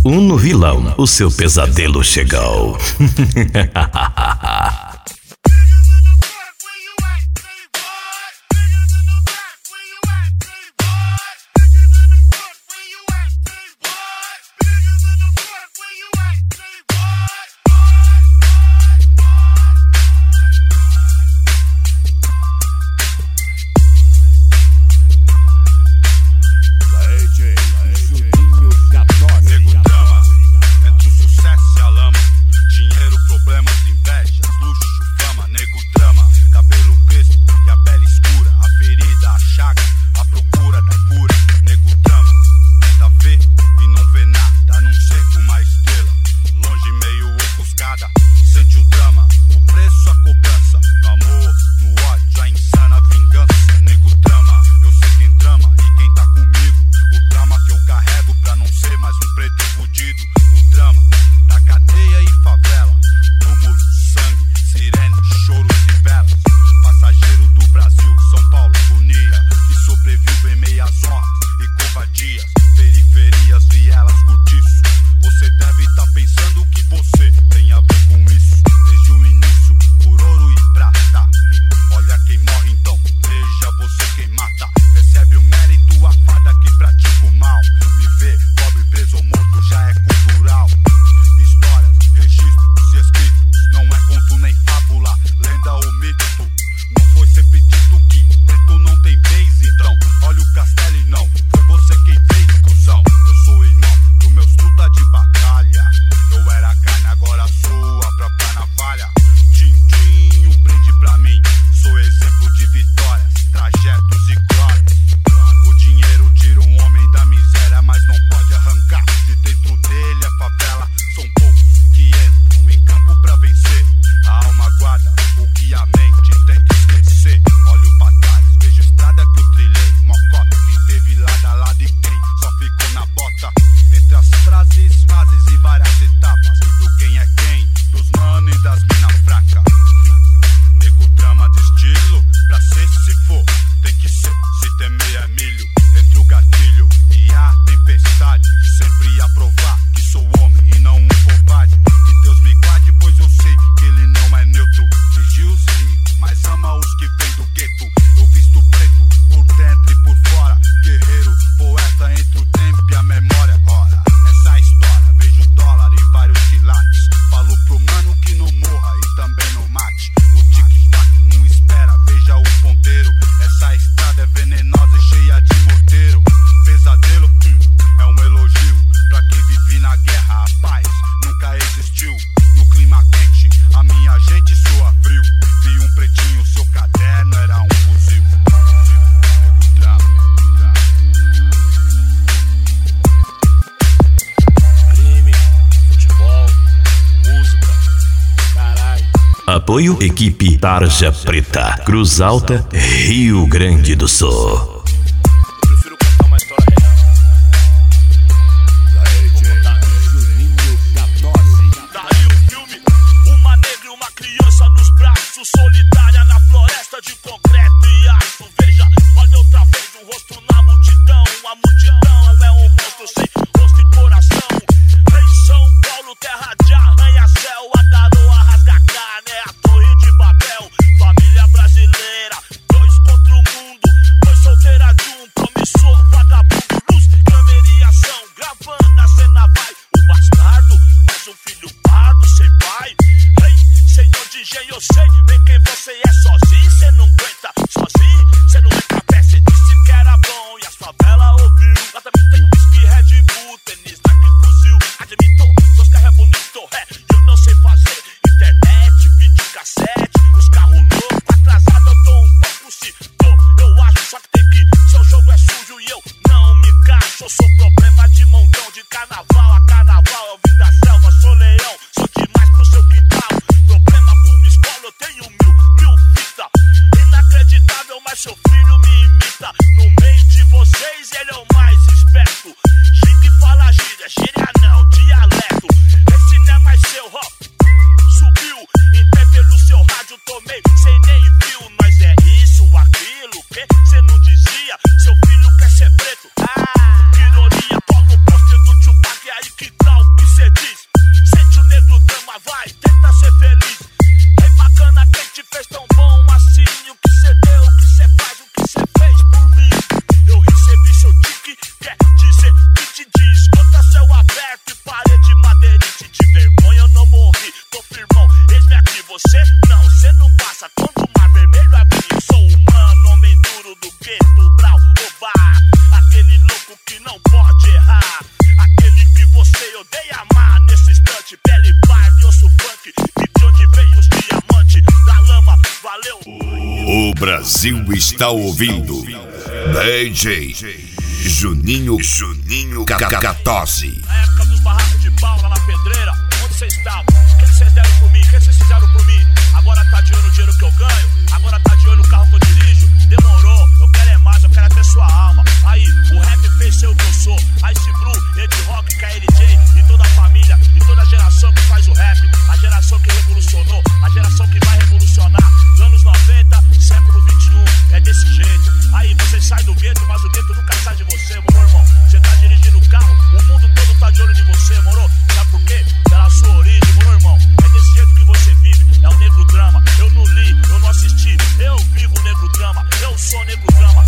Uno vilão, o seu pesadelo chegou. Apoio Equipe Tarja Preta, Cruz Alta, Rio Grande do Sul. Solitária na floresta de concreto e aço. Veja, olha outra vez o rosto na multidão. A multidão é um monstro sem rosto e coração. Em São Paulo, terra de arranha-céu. A garoa rasga carne, é a torre de Babel. Família brasileira, dois contra o mundo. Foi solteira de um promissor, vagabundo. Luz, câmera e ação, gravando a cena vai. O bastardo, mais um filho pardo, sem pai. Senhor DJ, eu sei bem quem você é. Sozinho cê não aguenta, sozinho cê não entra a pé. Cê disse que era bom e as favelas ouviu. Lá também tem whisky, Red Bull, tênis, Nike, fuzil. Admito, seus carros é bonito, eu não sei fazer. Internet, vídeo, cassete, os carros loucos. Atrasado eu tô um pouco, se tô, eu acho. Só que tem que, seu jogo é sujo e eu não me encaixo. Eu sou problema de montão, de carnaval a carnaval. Eu vim da selva, sou leão, sou demais pro seu quintal. Eu tenho mil fita. Inacreditável, mas seu filho me imita. No meio de vocês ele é o mais esperto. Gente fala gíria, gíria não, dialeto. Esse não é mais seu rock. Subiu, até pelo seu rádio tomei. Cê nem viu, nós é isso, aquilo. Que cê não dizia, seu filho quer ser preto. Que ironia, Paulo Poster do Tupac. E aí que tal o que cê diz? Sente o negro drama, vai, tenta ser feliz. É bacana quem te fez tão bom assim. O que cê deu, o que cê faz, o que cê fez por mim. Eu recebi seu tique, quer dizer que te diz. Conta céu aberto e parede madeirite. De vergonha eu não morri, tô firmão, eis-me aqui. Você não, cê não passa quando o mar vermelho abrir. Eu sou humano, homem duro do gueto, brau, ovar. Aquele louco que não pode errar. Aquele que você odeia amar. Nesse instante, pele parda, osso funk. E de onde veio os diamantes da lama, valeu. O Brasil está ouvindo DJ Juninho Cacatosi. Na época dos barracos de pau lá na pedreira, onde vocês estavam? O que vocês deram por mim? O que vocês fizeram por mim? Agora tá de olho no dinheiro que eu ganho? Agora tá de olho no carro que eu dirijo? Demorou, eu quero é mais, eu quero até sua alma. Aí, o rap fez ser o que eu sou. Ice Blue, Ed Rock, KLJ e toda a família, e toda a geração que faz o rap. A geração que revolucionou, a geração que vai revolucionar. Anos 90, século 21, é desse jeito. Aí, você sai do gueto, mas o gueto nunca sai de você, moro, irmão? Você tá dirigindo o carro, o mundo todo tá de olho em você, moro? Sabe por quê? Pela sua origem, moro, irmão? É desse jeito que você vive, é o negro drama. Eu não li, eu não assisti, eu vivo o negro drama. Eu sou negro drama.